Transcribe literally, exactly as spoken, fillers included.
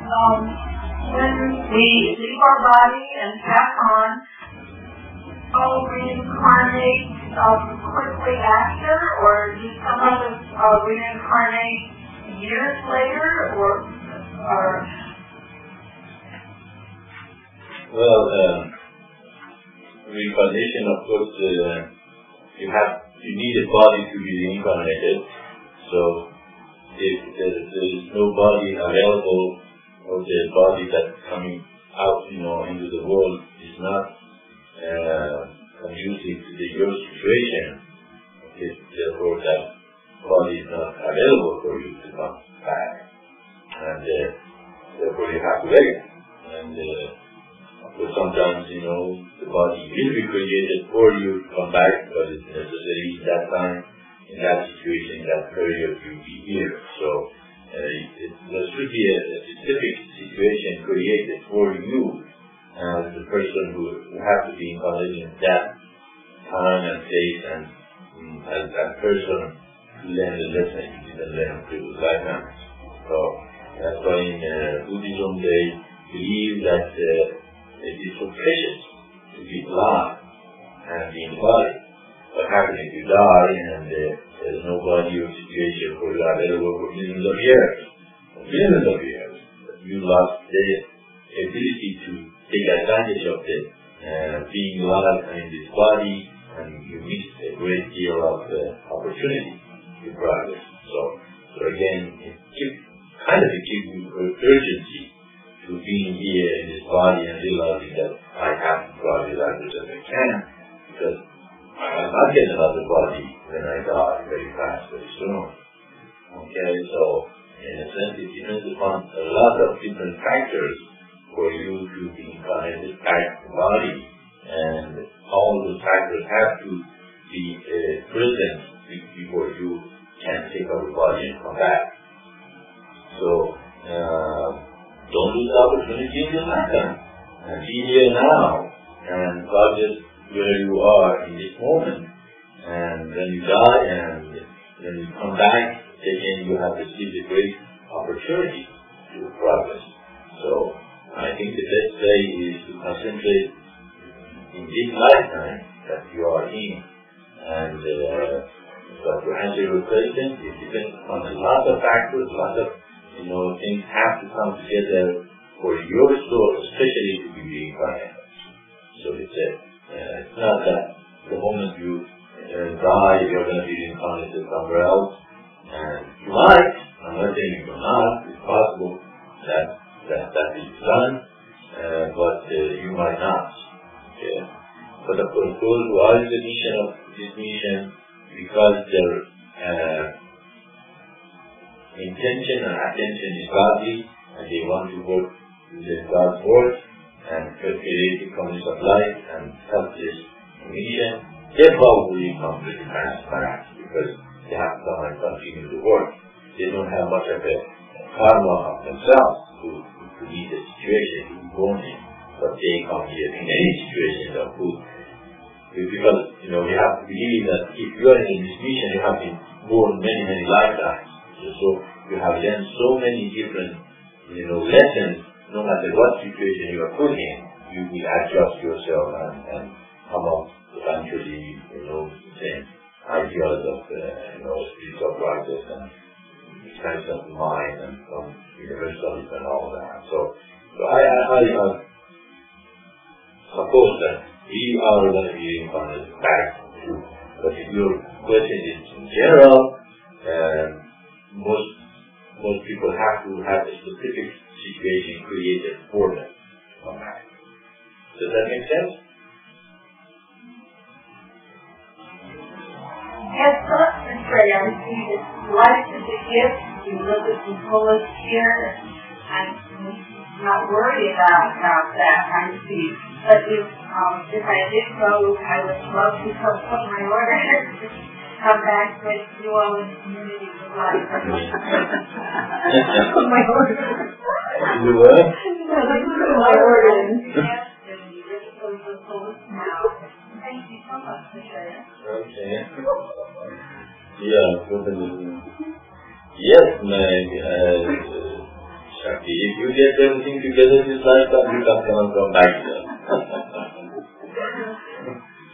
um, when we leave our body and pass on, oh, reincarnate uh, quickly after, or do some of us uh, reincarnate years later, or, or well, um, reincarnation, of course, uh, you have you need a body to be reincarnated. So if there, there is no body available, or the body that's coming out, you know, into the world is not uh, conducive to the, your situation, if therefore that body is not available for you to come back, and uh, therefore you have to wait. And uh, so sometimes, you know, the body will be created for you to come back, but it's necessary in that time, in that situation, in that period, you be here. So uh, it, there should be a, a specific situation created for you as the person who, who has to be incarnated in that time and place, and um, as that person learn the lesson you didn't learn through lifetime. So that's why in uh, Buddhism they believe that uh, it is so precious to be alive and be in the body. What happens if you die and uh, there's no body or situation for you available for millions of years? Millions of years. You lost the ability to take advantage of the uh, being alive in this body, and you miss a great deal of uh, opportunity to progress. So, so again, it gives, kind of gives you urgency to being here in this body and realizing that I have to progress as much as I can, because I'm not getting another body when I die very fast, very soon. Okay, so in a sense it depends upon a lot of different factors for you to be incarnated back to the body, and all those factors have to be uh, present before you can take out the body and come back. So uh, don't lose the opportunity in your lifetime, and be here now, and progress where you are in this moment. And when you die and when you come back, again you have received a great opportunity to progress. So I think the best way is to concentrate in this lifetime that you are in. And uh, but to answer your question, it depends on a lot of factors, a lot of you know things have to come together for your soul, especially to be reincarnated. So it's a Uh, it's not that the moment you uh, die, you're going to be reincarnated somewhere else. And you might, I'm not saying you will not, it's possible that that, that is done, uh, but uh, you might not. Yeah. But of course, those who are in the mission of this mission, because their uh, intention and attention is godly, and they want to work with God's work, and create the economies of life and help this mission, they probably come pretty fast back because they have to come and continue the work. They don't have much of a karma of themselves to, to meet the situation to be born in, but they come here in any situation of food. Because, you know, you have to believe that if you are in this mission, you have been born many, many lifetimes. So you have learned so many different, you know, lessons. No matter what situation you are put in, you will adjust yourself and, and come up eventually, you know, the same ideas of, uh, you know, spiritual practice and expansion of the mind and some universalism and all that. So, so I, I, I uh, suppose that we are going to be reincarnated back to, but if your question is in general, uh, most, most people have to have a specific situation created for them. Okay. Does that make sense? Yes, concentrate on Jesus. Life is a gift. You live it the fullest here. I'm not worried about, about that kind of thing. But if um, if I did go, I would love to come put my order. Come back with New Orleans Community of Life. Put my order. You what? I put my order in. Yes, and you really go to the fullest now. Thank you so much, Patricia. Okay. Yeah, yes, my uh, Shakti, if you get everything together in this lifetime, you can come back here.